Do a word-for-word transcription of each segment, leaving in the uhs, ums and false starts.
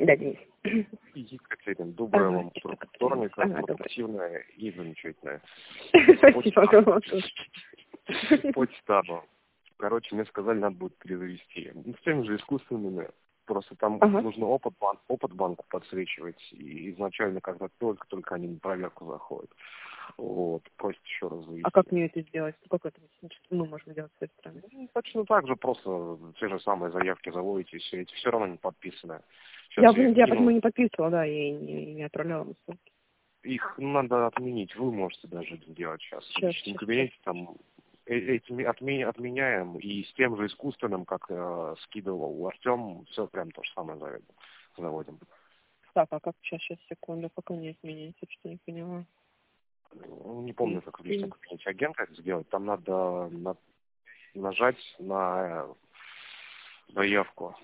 Да, Денис. Екатерина, доброе Ага, вам утро что-то вторника, ага, доброе. продуктивное и замечательное. Спасибо, вам тоже. По Титану. Короче, мне сказали, надо будет перезавести. Ну, с теми же искусственными. Просто там Ага. нужно опыт, бан- опыт банку подсвечивать. И изначально, когда только-только они на проверку заходят. Вот, просят еще раз завести. А как мне это сделать? Как это значит, мы можем делать с этой стороны? Ну, точно так же, просто те же самые заявки заводите, все эти все равно не подписаны. Сейчас Я, я блин, их я кину. почему не подписывала, да, я и не, не отправляла на ссылки. Их надо отменить, вы можете даже это сделать сейчас. В Сейчас, личном сейчас, кабинете там э- этими отме- отменяем, и с тем же искусственным, как э, скидывал Артем, все прям то же самое заведем- заводим. Так, а как сейчас, сейчас, секунду, пока не изменяется, что не поняла. Ну, Не помню, как в личном кабинете агента это сделать. Там надо на- нажать на э, заявку,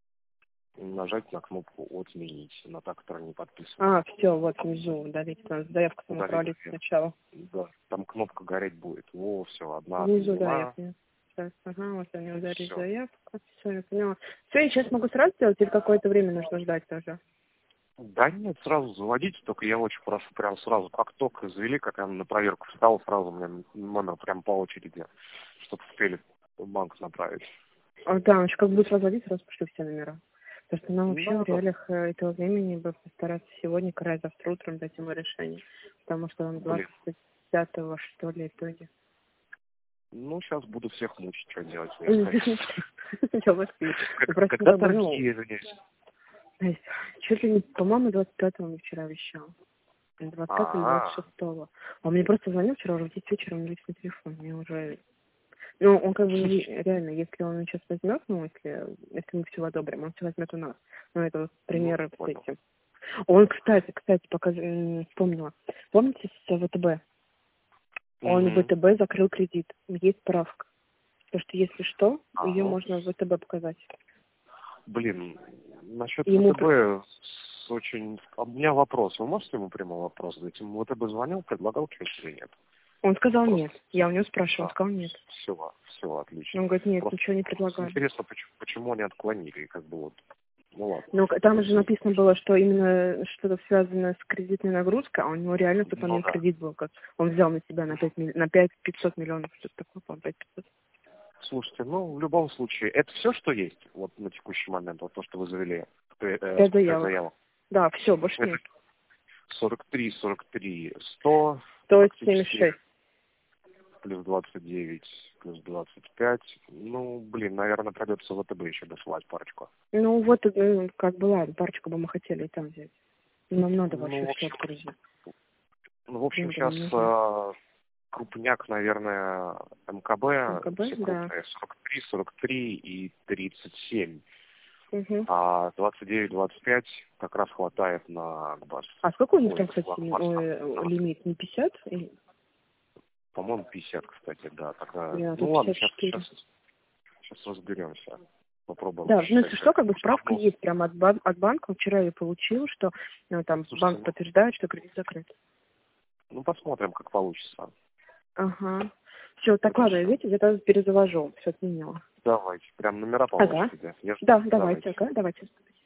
нажать на кнопку «Отменить», на та, которая не подписана. А, все, вот внизу, удалить, надо заявку саму Удалить провалить заявку. сначала. Да, там кнопка гореть будет. Во, все, одна Внизу, да, я отменена. поняла. Сейчас, ага, вот они ударить Все. заявку. Все, я поняла. Все, я сейчас могу сразу сделать или какое-то время нужно ждать тоже? Да нет, сразу заводите, только я очень прошу, прям сразу, как только завели, как я на проверку встал, сразу мне номер прям по очереди, чтобы успели в банк направить. А, да, еще как будет разводить, сразу пошлю все номера. Потому что нам вообще в Ну, да. реалиях э, этого времени бы постараться сегодня, край завтра утром дать ему решение. Потому что он Блин, двадцать пятого что ли, итоге. ну сейчас буду всех мучить, что делать, мне сказать. Я вас вижу. Ну, просто Когда как бы, ну, торги, извиняюсь? Настя, чуть ли не, по-моему, двадцать пятого мне вчера вещал. двадцать пятого или двадцать А, шестого. Он мне просто звонил вчера уже в десять вечера на личный телефон. Мне уже... Ну, он как бы не- реально, если он сейчас возьмет, ну, если, если мы все одобрим, он все возьмет у нас. Ну, это вот ну, примеры с понял. этим. Он, кстати, кстати, пока м, вспомнила. Помните с ВТБ? Он в Угу. ВТБ закрыл кредит. Есть справка. Потому что если что, А, ее ну, можно в ВТБ показать. блин, насчет И ему... ВТБ с очень... А у меня вопрос, вы можете ему прямо вопрос задать? Ему ВТБ звонил, предлагал что-нибудь или нет? Он сказал Просто... нет. Я у него спрашивала, он А, сказал нет. все, все, отлично. Он говорит, нет, Просто, ничего не просто предлагали. интересно, почему, почему они отклонили, как бы вот. Ну ладно. Ну, там же написано было, что именно что-то связано с кредитной нагрузкой, а у него реально тот Ну момент да. кредит был, как он взял на себя на пять милли- на пять пятьсот миллионов, что-то такое, по-моему, пять пятьсот. Слушайте, ну в любом случае, это все, что есть вот на текущий момент, вот то, что вы завели, э, э, Пять пять заявок. заявок. Да, все, больше Это нет. сорок три, сорок три, сто, сто семьдесят фактически шесть. плюс двадцать девять, плюс двадцать пять. Ну, блин, наверное, придется в ВТБ еще дослать парочку. Ну, вот, ну, как бы, ладно, парочку бы мы хотели и там взять. Нам надо Ну, вообще в все общем, отгрузить. ну, в общем, Много сейчас не нужно. крупняк, наверное, МКБ, МКБ, все да. крупные, сорок три, сорок три и тридцать семь. Угу. А двадцать девять, двадцать пять как раз хватает на Акбас. А сколько у них Ой, там, кстати, ли- Акбас, ой, лимит? Не пятьдесят? Или- по-моему, пятьдесят, кстати, да. Тогда... Блин, а Ну тут ладно, пятьдесят сейчас, четыре. сейчас, сейчас разберемся. Попробуем Да, ну если посчитать, что, как как бы это справка прогноз. есть прямо от, бан- от банка. Вчера я получила, что ну, там Слушайте, банк ну, подтверждает, что кредит закрыт. ну посмотрим, как получится. Ага. Все, так Это ладно, все. видите, я тогда перезавожу. Все отменила. Давайте. Прям номера по Ага. очереди. Я жду. Да, давайте, Давайте. ага, давайте.